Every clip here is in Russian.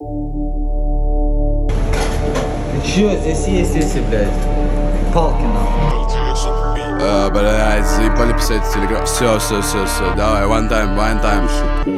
Чё, здесь есть эти, блядь, палки нахуй. Блядь, заебали писать в телеграм. Все, давай, one time.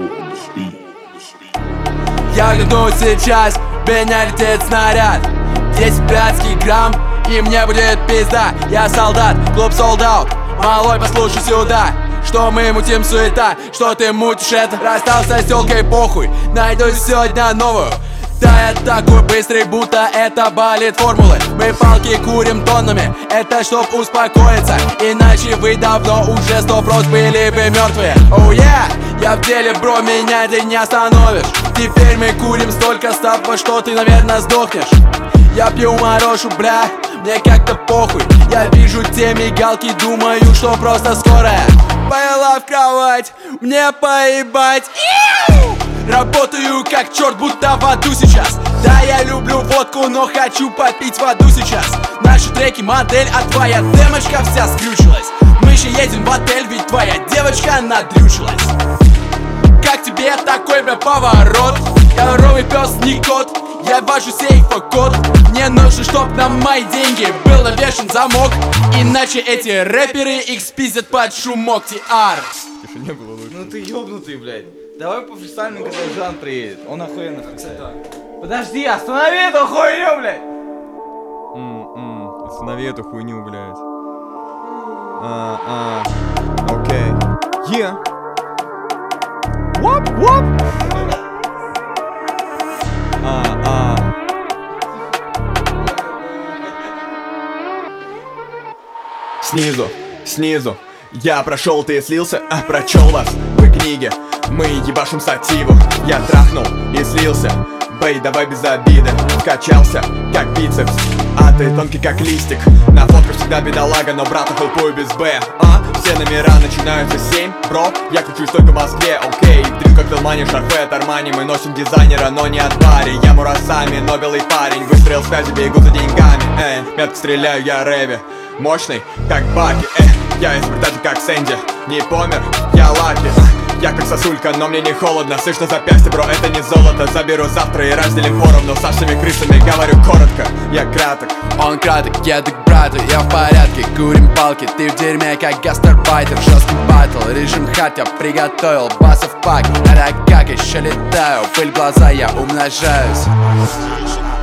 Я гляну сейчас, в меня летит снаряд. 10 блядских грамм, и мне будет пизда. Я солдат, клуб солдат. Малой, послушай сюда. Что мы мутим, суета, что ты мутишь это. Расстался с тёлкой, похуй, найду сегодня новую. Да, я такой быстрый, будто это болит формулы. Мы палки курим тоннами, это чтоб успокоиться. Иначе вы давно уже 100% были бы мертвые. Оу, я в деле, бро, меня ты не остановишь. Теперь мы курим столько стапа, что ты, наверное, сдохнешь. Я пью морошу, бля, мне как-то похуй. Я вижу те мигалки, думаю, что просто скорая. Пойла в кровать, мне поебать. Работаю как черт, будто в аду сейчас. Да, я люблю водку, но хочу попить воду сейчас. Наши треки модель, а твоя демочка вся скрючилась. Мы еще едем в отель, ведь твоя девочка надрючилась. Как тебе такой, бля, поворот? Коровый пес не кот, я вожу сейфа код. Мне нужно, чтоб на мои деньги был навешен замок. Иначе эти рэперы их спиздят под шумок. TR. Тишине было лучше. Ну ты ёбнутый, блядь. Давай по фристайльну, когда Жан приедет. Он охуенно фристайлит. Подожди, останови эту хуйню, блядь! Останови эту хуйню, блядь. Окей. Воп. Снизу. Я прошел, ты слился, прочел вас в книге. Мы ебашим сативу. Я трахнул и слился. Бэй, давай без обиды. Качался, как бицепс, а ты тонкий, как листик. На фотках всегда бедолага, но брата хелпую без Б. Все номера начинаются 7, бро. Я кручусь только в Москве, окей. Дрил как Делмани, шарфе от Армани. Мы носим дизайнера, но не от Барри. Я Мурасами, но белый парень. Выстрел связи, бегу за деньгами. Метко стреляю, я Рэви. Мощный, как Баки, я изобретатель, как Сэнди. Не помер, я Лаки. Я как сосулька, но мне не холодно. Слышь, на запястье, бро, это не золото. Заберу завтра и разделим поровну. С нашими крысами говорю коротко, я краток. Он краток, еду к брату, я в порядке. Курим палки, ты в дерьме, как гастарбайтер. Жесткий батл, режим хард я приготовил. Басов пак, а как еще летаю. Пыль в глаза, я умножаюсь.